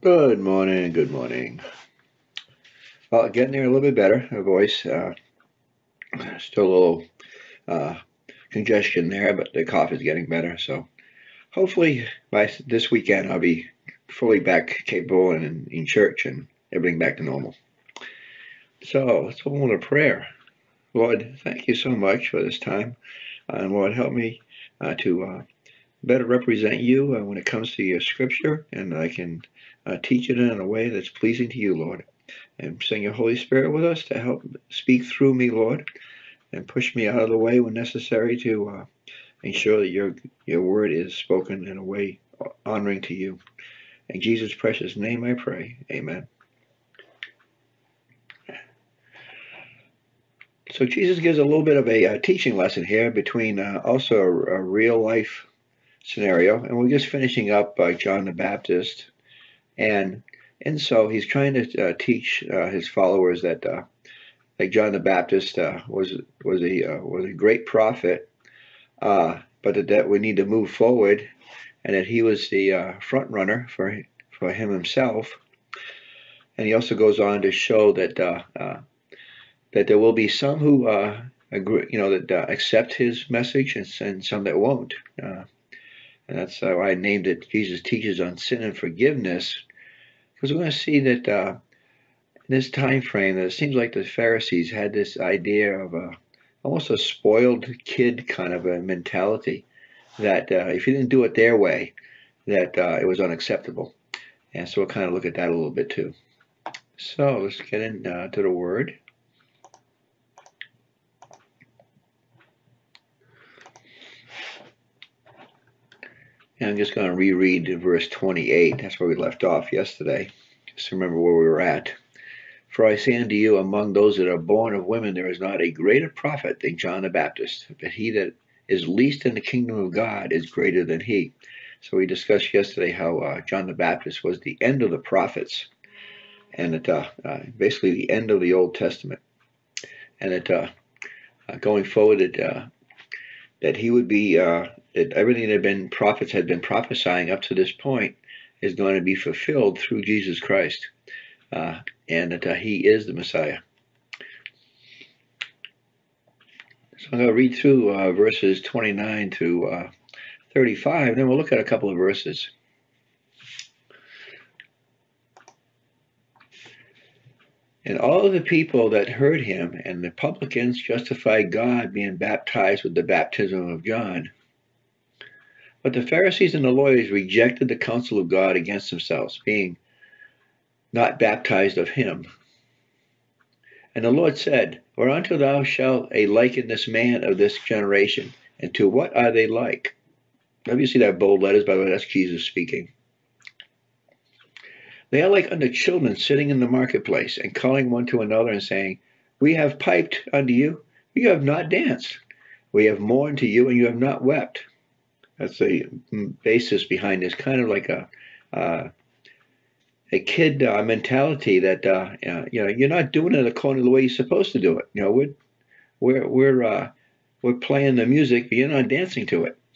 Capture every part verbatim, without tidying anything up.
Good morning, good morning. Well, getting there a little bit better. My voice, uh, still a little uh, congestion there, but the cough is getting better. So hopefully by this weekend I'll be fully back capable and in, in church and everything back to normal. So let's hold a prayer. Lord, thank you so much for this time. Uh, and Lord, help me uh, to uh, better represent you uh, when it comes to your scripture, and I can uh, teach it in a way that's pleasing to you, Lord. And send your Holy Spirit with us to help speak through me, Lord, and push me out of the way when necessary to uh, ensure that your your word is spoken in a way honoring to you. In Jesus' precious name I pray. Amen. So Jesus gives a little bit of a, uh teaching lesson here between uh, also a, a real life scenario, and we're just finishing up uh, John the Baptist, and and so he's trying to uh, teach uh, his followers that uh, like John the Baptist uh, was was a uh, was a great prophet, uh, but that, that we need to move forward, and that he was the uh, front runner for for him himself. And he also goes on to show that uh, uh, that there will be some who uh, agree, you know, that uh, accept his message, and, and some that won't. Uh, and that's uh, why I named it Jesus Teaches on Sin and Forgiveness, because we're going to see that uh, in this time frame, that it seems like the Pharisees had this idea of a almost a spoiled kid kind of a mentality, that uh, if you didn't do it their way, that uh, it was unacceptable. And so we'll kind of look at that a little bit too. So let's get into uh, the word. And I'm just going to reread verse twenty-eight. That's where we left off yesterday, just to remember where we were at. For I say unto you, among those that are born of women, there is not a greater prophet than John the Baptist, but he that is least in the kingdom of God is greater than he. So we discussed yesterday how uh, John the Baptist was the end of the prophets, and it uh, uh, basically the end of the Old Testament, and that uh, uh, going forward, it, uh, that he would be uh, that everything that had been prophets had been prophesying up to this point is going to be fulfilled through Jesus Christ, uh, and that uh, he is the Messiah. So I'm going to read through uh, verses twenty-nine to uh, thirty-five, and then we'll look at a couple of verses. And all of the people that heard him and the publicans justified God, being baptized with the baptism of John. But the Pharisees and the lawyers rejected the counsel of God against themselves, being not baptized of him. And the Lord said, Whereunto thou shalt a liken this man of this generation, and to what are they like? Let me see that bold letters, by the way, that's Jesus speaking. They are like unto children sitting in the marketplace, and calling one to another, and saying, We have piped unto you, you have not danced. We have mourned to you, and you have not wept. That's the basis behind this, kind of like a uh, a kid uh, mentality that uh, you know you're not doing it according to the way you're supposed to do it. You know, we're we're we're uh, we're playing the music, but you're not dancing to it.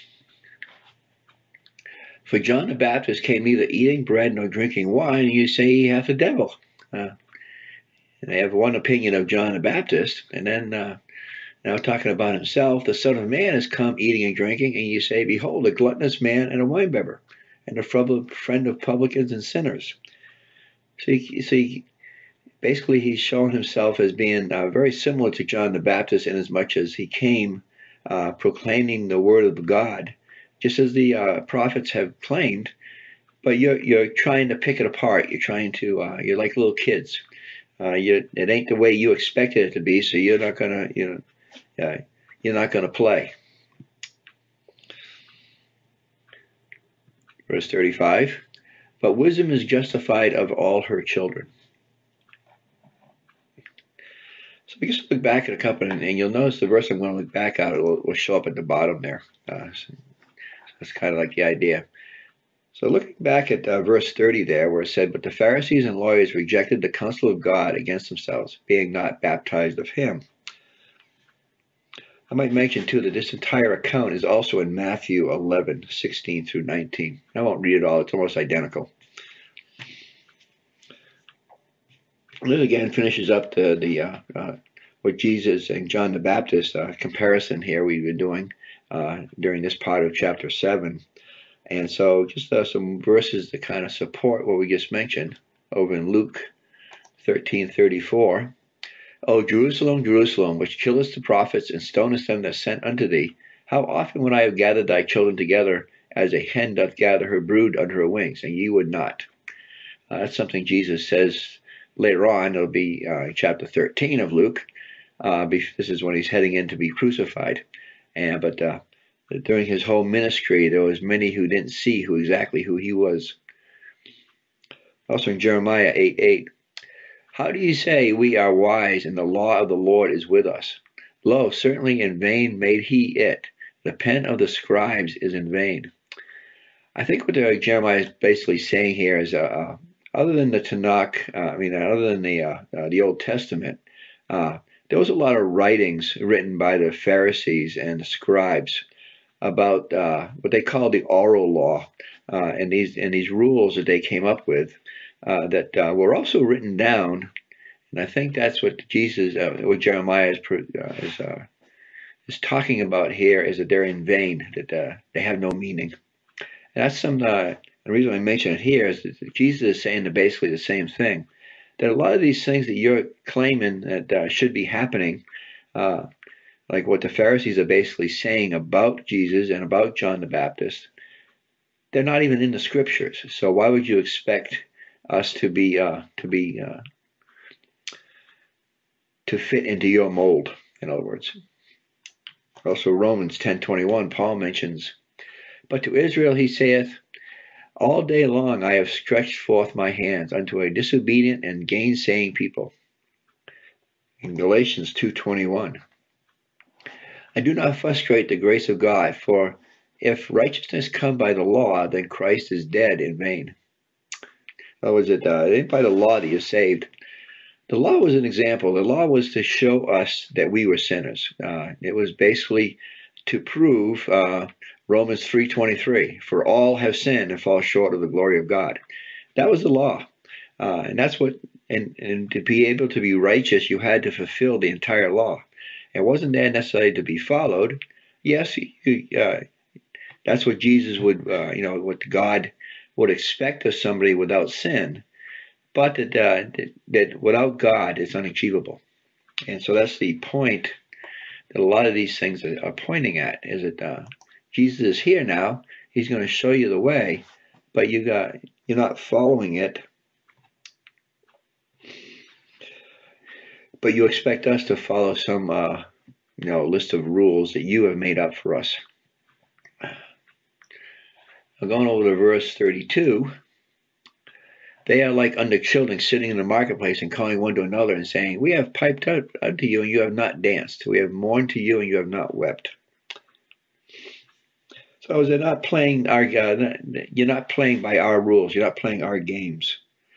For John the Baptist came neither eating bread nor drinking wine, and you say he hath a devil. Uh, and they have one opinion of John the Baptist, and then uh, now talking about himself, the Son of Man has come eating and drinking, and you say, Behold, a gluttonous man and a winebibber, and a friend of publicans and sinners. So you see, basically he's shown himself as being uh, very similar to John the Baptist in as much as he came uh, proclaiming the word of God, just as the uh, prophets have claimed, but you're you're trying to pick it apart. You're trying to uh, you're like little kids. Uh, you, it ain't the way you expected it to be, so you're not gonna you know uh, you're not gonna play. Verse thirty-five. But wisdom is justified of all her children. So we just look back at a couple, and, and you'll notice the verse I'm going to look back at will, will show up at the bottom there. Uh, so that's kind of like the idea. So looking back at uh, verse thirty there, where it said, But the Pharisees and lawyers rejected the counsel of God against themselves, being not baptized of him. I might mention, too, that this entire account is also in Matthew eleven, sixteen through nineteen. I won't read it all. It's almost identical. this again finishes up the the uh, uh, what Jesus and John the Baptist uh, comparison here we've been doing uh, during this part of chapter seven. And so just uh, some verses to kind of support what we just mentioned over in Luke thirteen thirty-four. O Jerusalem, Jerusalem, which killest the prophets and stonest them that sent unto thee, how often would I have gathered thy children together, as a hen doth gather her brood under her wings, and ye would not. Uh, that's something Jesus says later on. It'll be uh, chapter thirteen of Luke. Uh, this is when he's heading in to be crucified. And but uh, during his whole ministry, there was many who didn't see who exactly who he was. Also in Jeremiah eight eight, how do you say we are wise, and the law of the Lord is with us? Lo, certainly in vain made he it. The pen of the scribes is in vain. I think what uh, Jeremiah is basically saying here is, uh, uh, other than the Tanakh, uh, I mean, other than the uh, uh, the Old Testament, uh, there was a lot of writings written by the Pharisees and the scribes about uh, what they call the oral law, uh, and these and these rules that they came up with uh, that uh, were also written down. And I think that's what Jesus, uh, what Jeremiah is uh, is, uh, is talking about here, is that they're in vain, that uh, they have no meaning. And that's some. Uh, the reason I mention it here is that Jesus is saying basically the same thing. That a lot of these things that you're claiming that uh, should be happening, uh, like what the Pharisees are basically saying about Jesus and about John the Baptist, they're not even in the scriptures. So why would you expect us to be uh, to be uh, to fit into your mold? In other words, also Romans ten twenty-one, Paul mentions, but to Israel he saith, all day long I have stretched forth my hands unto a disobedient and gainsaying people. In Galatians two twenty-one, I do not frustrate the grace of God, for if righteousness come by the law, then Christ is dead in vain. In other words, it, uh, it ain't by the law that you're saved. The law was an example. The law was to show us that we were sinners. Uh, it was basically to prove uh, Romans three twenty-three, for all have sinned and fall short of the glory of God. That was the law. Uh, and that's what, and, and to be able to be righteous, you had to fulfill the entire law. It wasn't there necessarily to be followed. Yes, you, uh, that's what Jesus would, uh, you know, what God would expect of somebody without sin. But that, uh, that, that without God, it's unachievable. And so that's the point that a lot of these things are pointing at, is that uh, Jesus is here now. He's going to show you the way, but you got, you're not following it. But you expect us to follow some, uh, you know, list of rules that you have made up for us. I'm going over to verse thirty-two. They are like unto children sitting in the marketplace and calling one to another and saying, we have piped out unto you and you have not danced. We have mourned to you and you have not wept. So they're not playing our, uh, you're not playing by our rules. You're not playing our games.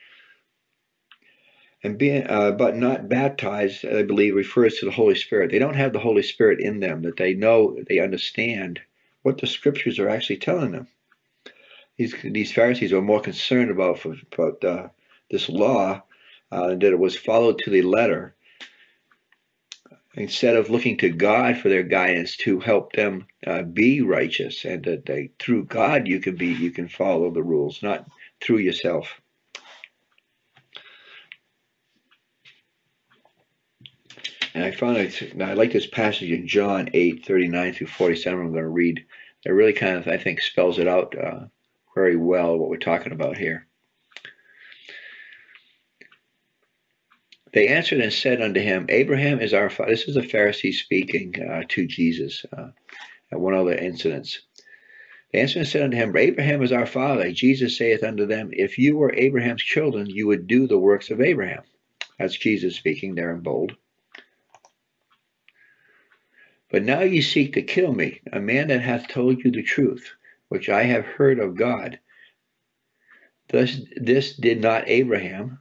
And being, uh, but not baptized, I believe, refers to the Holy Spirit. They don't have the Holy Spirit in them, that they know, they understand what the scriptures are actually telling them. These these Pharisees were more concerned about about uh, this law, uh, that it was followed to the letter, instead of looking to God for their guidance to help them uh, be righteous, and that they, through God you can be you can follow the rules, not through yourself. And I found it, I like this passage in John eight thirty-nine through forty-seven. I'm going to read. It really kind of, I think, spells it out Uh, very well what we're talking about here. They answered and said unto him, Abraham is our father. This is the Pharisee speaking uh, to Jesus uh, at one other incident. They answered and said unto him, Abraham is our father. Jesus saith unto them, if you were Abraham's children, you would do the works of Abraham. That's Jesus speaking there in bold. But now ye seek to kill me, a man that hath told you the truth, which I have heard of God. Thus this did not Abraham.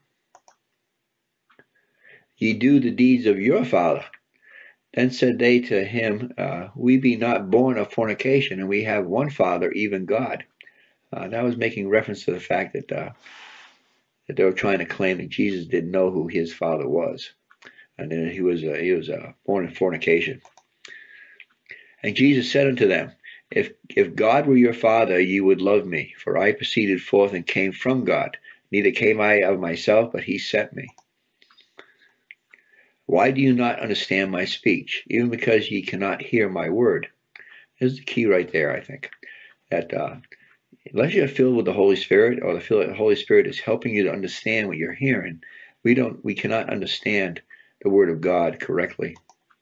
Ye do the deeds of your father. Then said they to him, uh, we be not born of fornication, and we have one Father, even God. Uh, that was making reference to the fact that uh, that they were trying to claim that Jesus didn't know who his father was, and that he was uh, he was uh, born in fornication. And Jesus said unto them, If if God were your father, ye would love me, for I proceeded forth and came from God. Neither came I of myself, but he sent me. Why do you not understand my speech? Even because ye cannot hear my word. There's the key right there, I think. That uh, unless you're filled with the Holy Spirit, or the Holy Spirit is helping you to understand what you're hearing, we don't, we cannot understand the word of God correctly.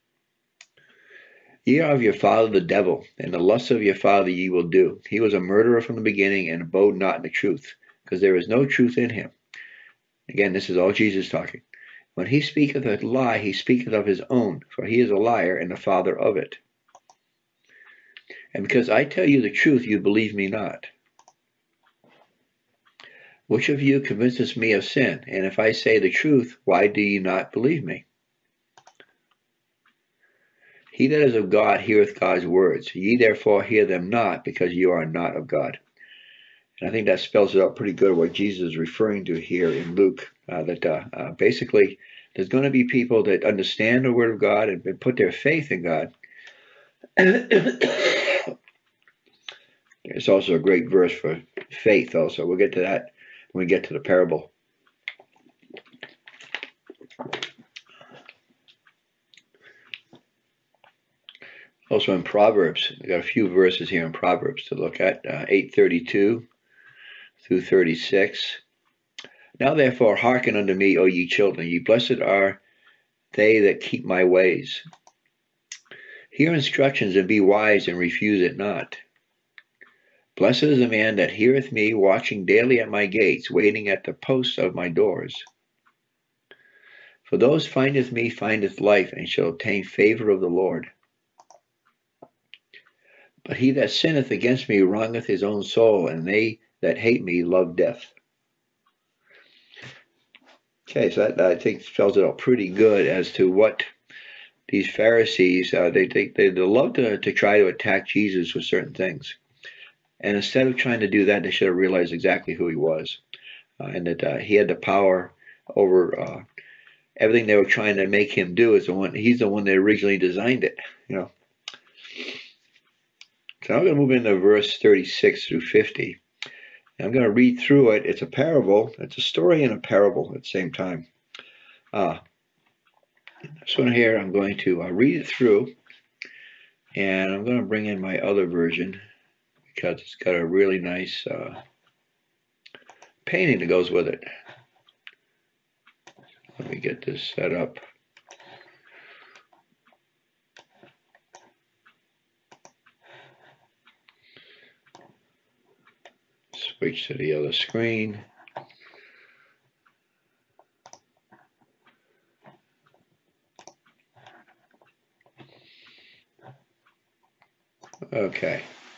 Ye are of your father the devil, and the lusts of your father ye will do. He was a murderer from the beginning, and abode not in the truth, because there is no truth in him. Again, this is all Jesus talking. When he speaketh a lie, he speaketh of his own, for he is a liar and the father of it. And because I tell you the truth, you believe me not. Which of you convinces me of sin? And if I say the truth, why do ye not believe me? He that is of God heareth God's words. Ye therefore hear them not, because you are not of God. And I think that spells it out pretty good what Jesus is referring to here in Luke. Uh, that uh, uh, basically there's going to be people that understand the word of God and, and put their faith in God. It's also a great verse for faith also. We'll get to that when we get to the parable. Also in Proverbs, we got a few verses here in Proverbs to look at, uh, eight thirty-two through thirty-six. Now therefore hearken unto me, O ye children, ye blessed are they that keep my ways. Hear instructions and be wise, and refuse it not. Blessed is the man that heareth me, watching daily at my gates, waiting at the posts of my doors. For those findeth me findeth life, and shall obtain favor of the Lord. But he that sinneth against me wrongeth his own soul, and they that hate me love death. Okay, so that, I think, spells it out pretty good as to what these Pharisees, uh, they, they, they love to, to try to attack Jesus with certain things. And instead of trying to do that, they should have realized exactly who he was, uh, and that uh, he had the power over uh, everything they were trying to make him do. Is the one he's the one that originally designed it, you know. So I'm going to move into verse thirty-six through fifty. And I'm going to read through it. It's a parable. It's a story and a parable at the same time. Uh, this one here, I'm going to uh, read it through, and I'm going to bring in my other version, because it's got a really nice uh, painting that goes with it. Let me get this set up. Switch to the other screen. Okay.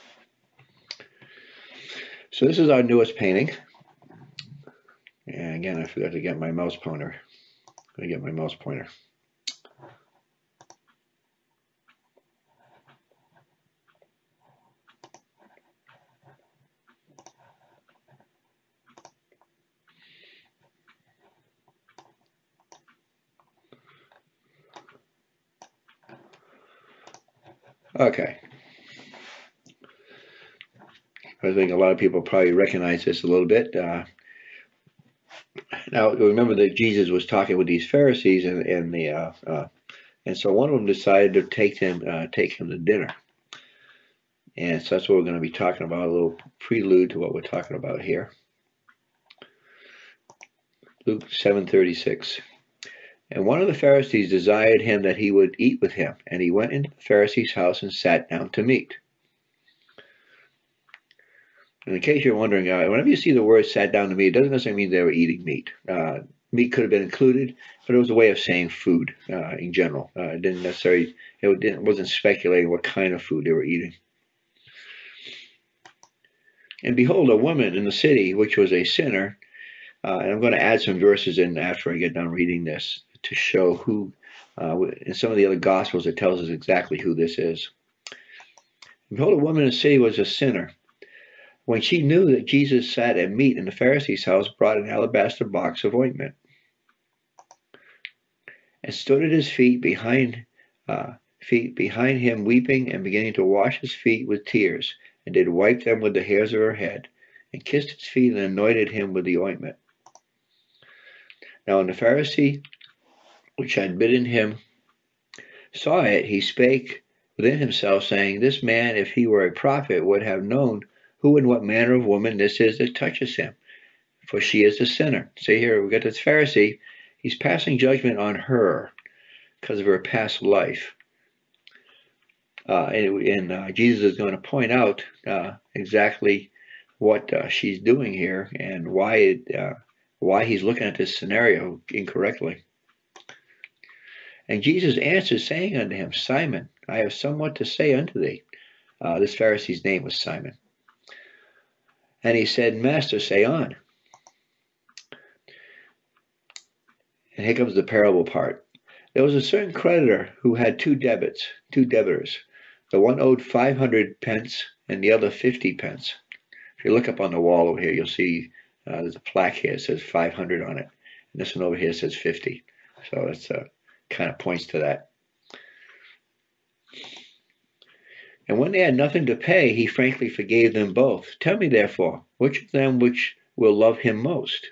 So this is our newest painting. And again, I forgot to get my mouse pointer. I'm going to get my mouse pointer. Okay. I think a lot of people probably recognize this a little bit. Uh, now, remember that Jesus was talking with these Pharisees, and, and the uh, uh, and so one of them decided to take him uh, take him to dinner. And so that's what we're going to be talking about, a little prelude to what we're talking about here. Luke seven thirty-six. And one of the Pharisees desired him that he would eat with him, and he went into the Pharisee's house and sat down to meat. And in case you're wondering, uh, whenever you see the word sat down to meat, it doesn't necessarily mean they were eating meat. Uh, meat could have been included, but it was a way of saying food uh, in general. Uh, it didn't necessarily, it didn't, wasn't speculating what kind of food they were eating. And behold, a woman in the city, which was a sinner, uh, and I'm going to add some verses in after I get done reading this to show who, uh, in some of the other Gospels, it tells us exactly who this is. And behold, a woman in the city was a sinner. When she knew that Jesus sat at meat in the Pharisee's house, brought an alabaster box of ointment, and stood at his feet behind uh, feet behind him, weeping and beginning to wash his feet with tears, and did wipe them with the hairs of her head, and kissed his feet and anointed him with the ointment. Now when the Pharisee which had bidden him saw it, he spake within himself, saying, This man, if he were a prophet, would have known who and what manner of woman this is that touches him, for she is the sinner. See here, we got this Pharisee. He's passing judgment on her because of her past life. Uh, and and uh, Jesus is going to point out uh, exactly what uh, she's doing here and why it, uh, why he's looking at this scenario incorrectly. And Jesus answered, saying unto him, Simon, I have somewhat to say unto thee. Uh, this Pharisee's name was Simon. And he said, Master, say on. And here comes the parable part. There was a certain creditor who had two debits, two debtors. The one owed five hundred pence and the other fifty pence. If you look up on the wall over here, you'll see uh, there's a plaque here that says five hundred on it. And this one over here says fifty. So it's uh, kind of points to that. And when they had nothing to pay, he frankly forgave them both. Tell me, therefore, which of them which will love him most?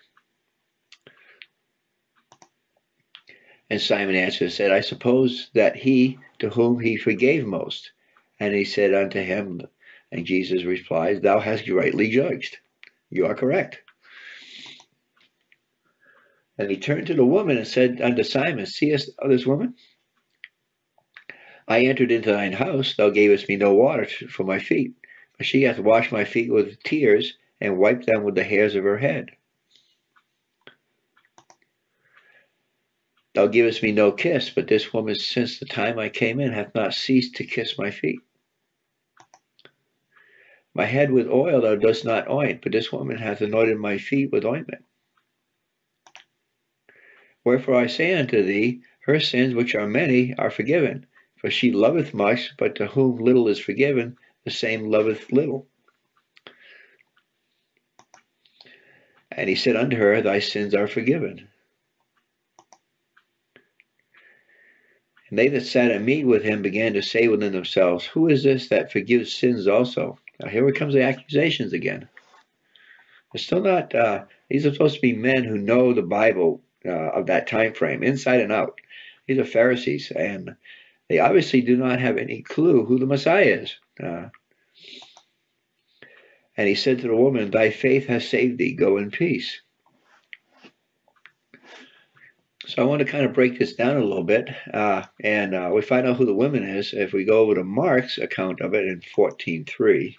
And Simon answered and said, I suppose that he to whom he forgave most. And he said unto him, and Jesus replies, Thou hast rightly judged. You are correct. And he turned to the woman and said unto Simon, Seest thou this woman? I entered into thine house, thou gavest me no water for my feet, but she hath washed my feet with tears, and wiped them with the hairs of her head. Thou givest me no kiss, but this woman since the time I came in hath not ceased to kiss my feet. My head with oil thou dost not oint, but this woman hath anointed my feet with ointment. Wherefore I say unto thee, her sins, which are many, are forgiven. For she loveth much, but to whom little is forgiven, the same loveth little. And he said unto her, Thy sins are forgiven. And they that sat at meat with him began to say within themselves, Who is this that forgives sins also? Now here comes the accusations again. They're still not, uh, these are supposed to be men who know the Bible uh, of that time frame, inside and out. These are Pharisees, and they obviously do not have any clue who the Messiah is. Uh, and he said to the woman, Thy faith has saved thee. Go in peace. So I want to kind of break this down a little bit. Uh, and uh, we find out who the woman is if we go over to Mark's account of it in fourteen three.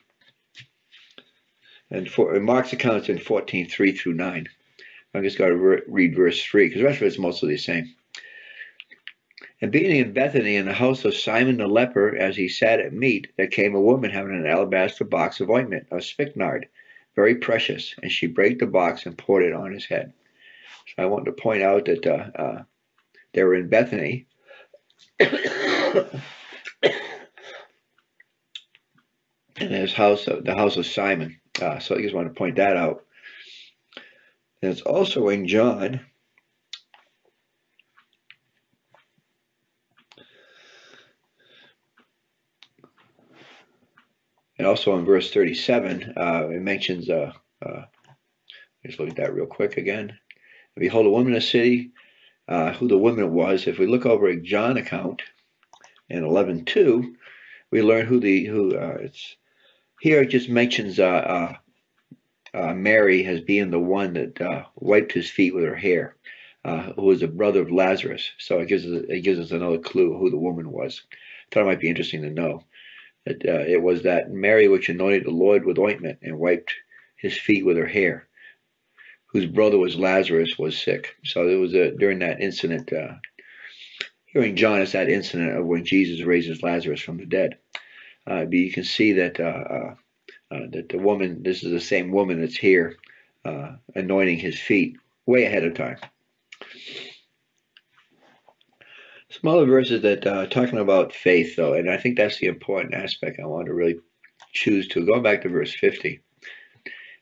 And for, Mark's account is in fourteen three through nine. I'm just going to re read verse three, because the rest of it's mostly the same. And being in Bethany in the house of Simon the leper, as he sat at meat, there came a woman having an alabaster box of ointment of spikenard, very precious, and she brake the box and poured it on his head. So I want to point out that uh, uh, they were in Bethany. In his house, the house of Simon. Uh, so I just want to point that out. And it's also in John. And also in verse thirty-seven, uh, it mentions, uh, uh, let's look at that real quick again. Behold, a woman in the city, uh, who the woman was. If we look over a John account in eleven two, we learn who the, who, uh, it's, here it just mentions uh, uh, uh, Mary as being the one that uh, wiped his feet with her hair, uh, who was a brother of Lazarus. So it gives us, it gives us another clue who the woman was. I thought it might be interesting to know. That uh, it was that Mary which anointed the Lord with ointment and wiped his feet with her hair, whose brother was Lazarus was sick. So it was a, during that incident, uh, hearing John is that incident of when Jesus raises Lazarus from the dead. Uh, but you can see that uh, uh, uh, that the woman, this is the same woman that's here uh, anointing his feet way ahead of time. Some other verses that uh, talking about faith, though, and I think that's the important aspect I want to really choose to. Going back to verse fifty,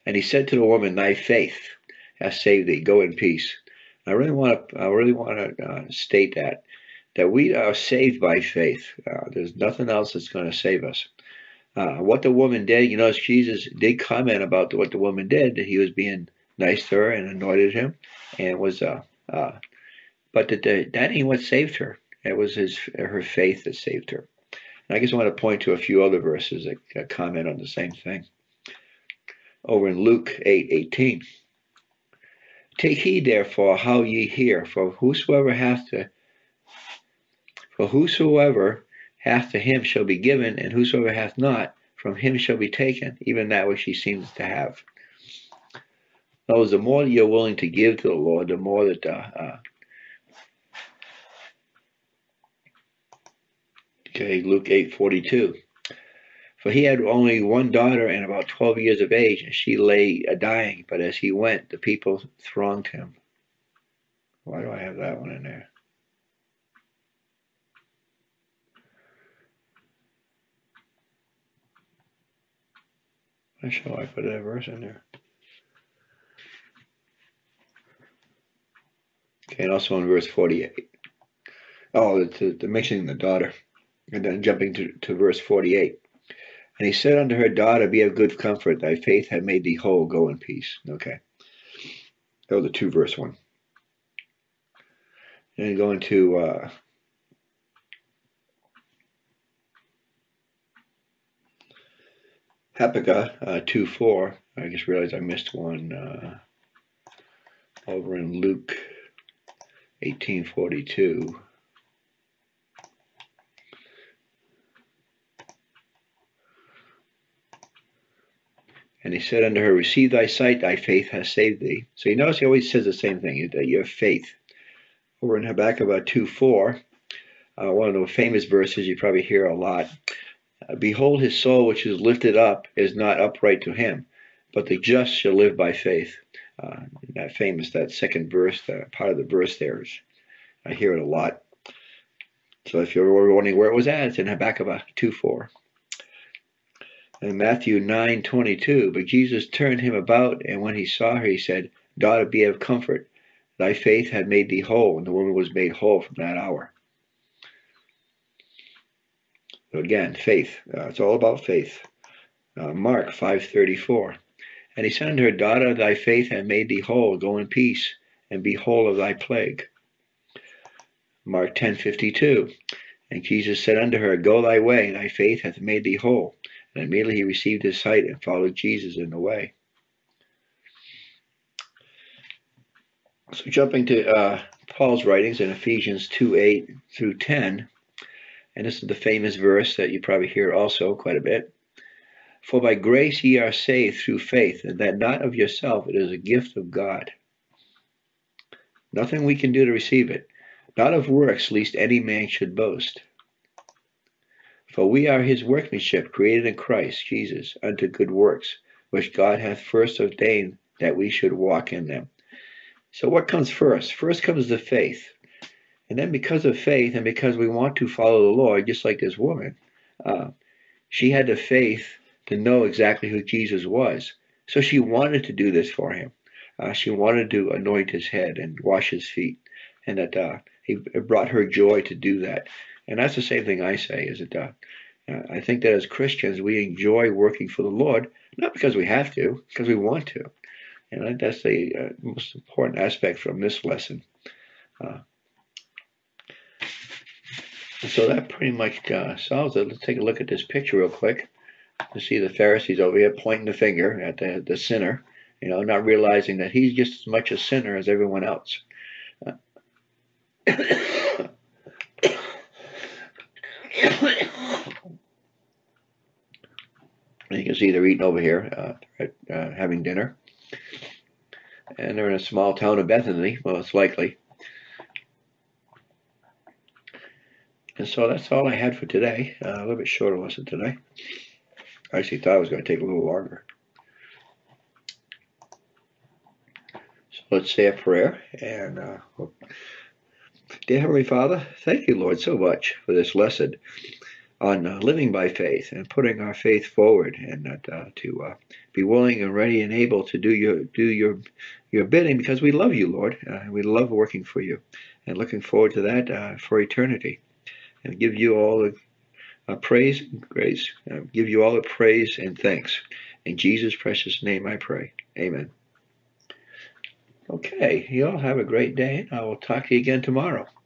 And he said to the woman, thy faith has saved thee. Go in peace. I really want to. I really want to uh, state that that we are saved by faith. Uh, there's nothing else that's going to save us. Uh, what the woman did, you know, Jesus did comment about what the woman did. That he was being nice to her and anointed him, and was. Uh, uh, but that that ain't what saved her. It was his her faith that saved her. And I just want to point to a few other verses that, that comment on the same thing. Over in Luke eight eighteen. Take heed therefore how ye hear, for whosoever hath to for whosoever hath to him shall be given, and whosoever hath not, from him shall be taken, even that which he seems to have. In other words, the more you're willing to give to the Lord, the more that uh, uh, okay, Luke eight forty-two. For he had only one daughter and about twelve years of age, and she lay a dying, but as he went, the people thronged him. Why do I have that one in there? Why shall I put that verse in there? Okay, and also in verse forty-eight. Oh, the, the mentioning the daughter. And then jumping to, to verse forty-eight. And he said unto her, daughter, be of good comfort. Thy faith hath made thee whole. Go in peace. Okay. That was the two verse one. And then going to uh, Habakkuk uh, two four. I just realized I missed one uh, over in Luke eighteen forty-two. And he said unto her, receive thy sight, thy faith has saved thee. So you notice he always says the same thing, that your faith. Over in Habakkuk two four, uh, one of the famous verses you probably hear a lot. Uh, Behold, his soul which is lifted up is not upright to him, but the just shall live by faith. Uh, that famous, that second verse, the part of the verse there is, I hear it a lot. So if you're wondering where it was at, it's in Habakkuk two four. In Matthew nine twenty-two, but Jesus turned him about, and when he saw her, he said, daughter, be of comfort. Thy faith had made thee whole, and the woman was made whole from that hour. So again, faith. Uh, it's all about faith. Uh, Mark five thirty-four. And he said unto her, daughter, thy faith hath made thee whole. Go in peace, and be whole of thy plague. Mark ten fifty-two. And Jesus said unto her, go thy way, thy faith hath made thee whole. And immediately he received his sight and followed Jesus in the way. So jumping to uh, Paul's writings in Ephesians two eight through ten, and this is the famous verse that you probably hear also quite a bit. For by grace ye are saved through faith, and that not of yourself, it is a gift of God. Nothing we can do to receive it, not of works, lest any man should boast. For we are his workmanship, created in Christ Jesus, unto good works, which God hath first ordained that we should walk in them. So what comes first? First comes the faith. And then because of faith, and because we want to follow the Lord, just like this woman, uh, she had the faith to know exactly who Jesus was. So she wanted to do this for him. Uh, she wanted to anoint his head and wash his feet. And that uh, he, it brought her joy to do that. And that's the same thing I say, is that uh, uh, I think that as Christians, we enjoy working for the Lord, not because we have to, because we want to. And that's the uh, most important aspect from this lesson. Uh, so that pretty much uh, solves it. Let's take a look at this picture real quick to see the Pharisees over here pointing the finger at the, the sinner, you know, not realizing that he's just as much a sinner as everyone else. Uh, you can see they're eating over here, uh, at, uh, having dinner. And they're in a small town of Bethany, most likely. And so that's all I had for today. Uh, a little bit shorter lesson today. I actually thought it was going to take a little longer. So let's say a prayer. And uh, dear Heavenly Father, thank you, Lord, so much for this lesson on uh, living by faith and putting our faith forward, and uh, to uh, be willing and ready and able to do your do your your bidding, because we love you, Lord. Uh, we love working for you, and looking forward to that uh, for eternity. And give you all the uh, praise and grace. Uh, give you all the praise and thanks. In Jesus' precious name I pray. Amen. Okay, you all have a great day. I will talk to you again tomorrow.